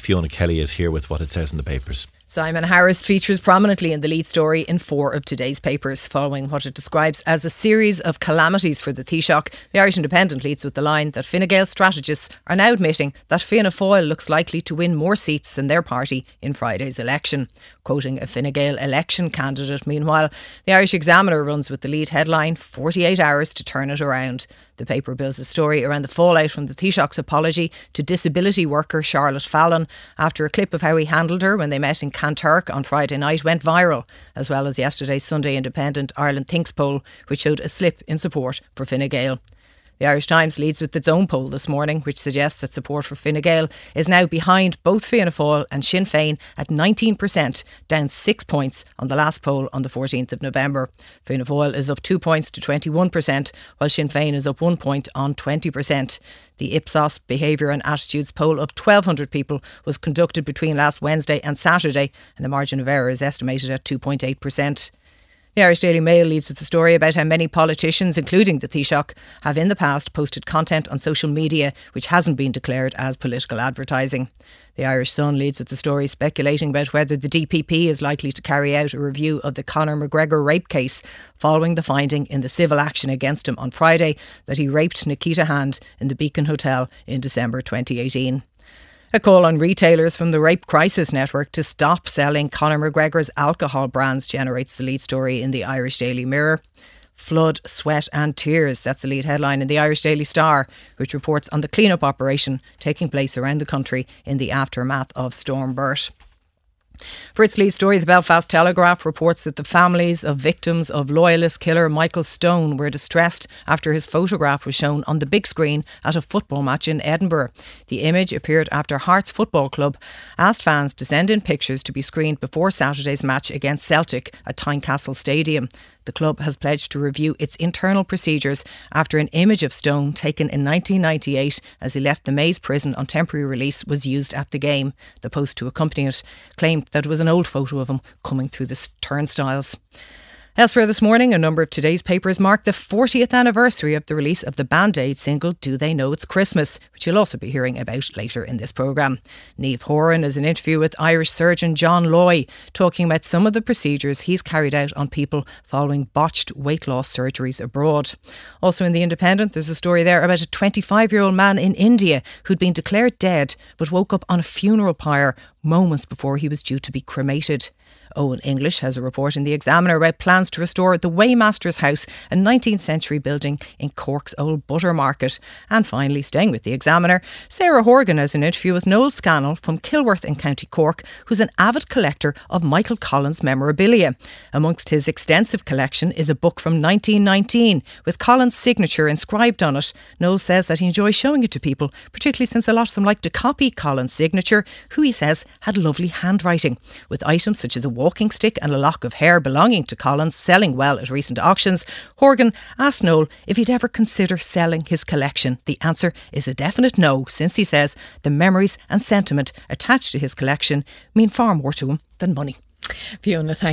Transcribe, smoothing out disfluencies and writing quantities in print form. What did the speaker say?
Fiona Kelly is here with what it says in the papers. Simon Harris features prominently in the lead story in 4 of today's papers, following what it describes as a series of calamities for the Taoiseach. The Irish Independent leads with the line that Fine Gael strategists are now admitting that Fianna Fáil looks likely to win more seats than their party in Friday's election. Quoting a Fine Gael election candidate, meanwhile, the Irish Examiner runs with the lead headline, 48 hours to turn it around. The paper builds a story around the fallout from the Taoiseach's apology to disability worker Charlotte Fallon after a clip of how he handled her when they met in Kanturk on Friday night went viral, as well as yesterday's Sunday Independent Ireland Thinks poll, which showed a slip in support for Fine Gael. The Irish Times leads with its own poll this morning, which suggests that support for Fine Gael is now behind both Fianna Fáil and Sinn Féin at 19%, down 6 points on the last poll on the 14th of November. Fianna Fáil is up 2 points to 21%, while Sinn Féin is up 1 point on 20%. The Ipsos Behaviour and Attitudes poll of 1,200 people was conducted between last Wednesday and Saturday, and the margin of error is estimated at 2.8%. The Irish Daily Mail leads with the story about how many politicians, including the Taoiseach, have in the past posted content on social media which hasn't been declared as political advertising. The Irish Sun leads with the story speculating about whether the DPP is likely to carry out a review of the Conor McGregor rape case following the finding in the civil action against him on Friday that he raped Nikita Hand in the Beacon Hotel in December 2018. A call on retailers from the Rape Crisis Network to stop selling Conor McGregor's alcohol brands generates the lead story in the Irish Daily Mirror. Flood, sweat and tears, that's the lead headline in the Irish Daily Star, which reports on the clean-up operation taking place around the country in the aftermath of Storm Bert. For its lead story, the Belfast Telegraph reports that the families of victims of loyalist killer Michael Stone were distressed after his photograph was shown on the big screen at a football match in Edinburgh. The image appeared after Hearts Football Club asked fans to send in pictures to be screened before Saturday's match against Celtic at Tynecastle Stadium. The club has pledged to review its internal procedures after an image of Stone taken in 1998 as he left the Maze prison on temporary release was used at the game. The post to accompany it claimed that it was an old photo of him coming through the turnstiles. Elsewhere this morning, a number of today's papers mark the 40th anniversary of the release of the Band Aid single Do They Know It's Christmas, which you'll also be hearing about later in this programme. Niamh Horan is an interview with Irish surgeon John Loy, talking about some of the procedures he's carried out on people following botched weight loss surgeries abroad. Also in The Independent, there's a story there about a 25-year-old man in India who'd been declared dead but woke up on a funeral pyre moments before he was due to be cremated. Owen English has a report in The Examiner about plans to restore the Waymaster's House, a 19th century building in Cork's old butter market. And finally, staying with The Examiner, Sarah Horgan has an interview with Noel Scannell from Kilworth in County Cork, who's an avid collector of Michael Collins memorabilia. Amongst his extensive collection is a book from 1919 with Collins' signature inscribed on it. Noel says that he enjoys showing it to people, particularly since a lot of them like to copy Collins' signature, who he says had lovely handwriting. With items such as a walking stick and a lock of hair belonging to Collins selling well at recent auctions, Horgan asked Noel if he'd ever consider selling his collection. The answer is a definite no, since he says the memories and sentiment attached to his collection mean far more to him than money. Fiona, thank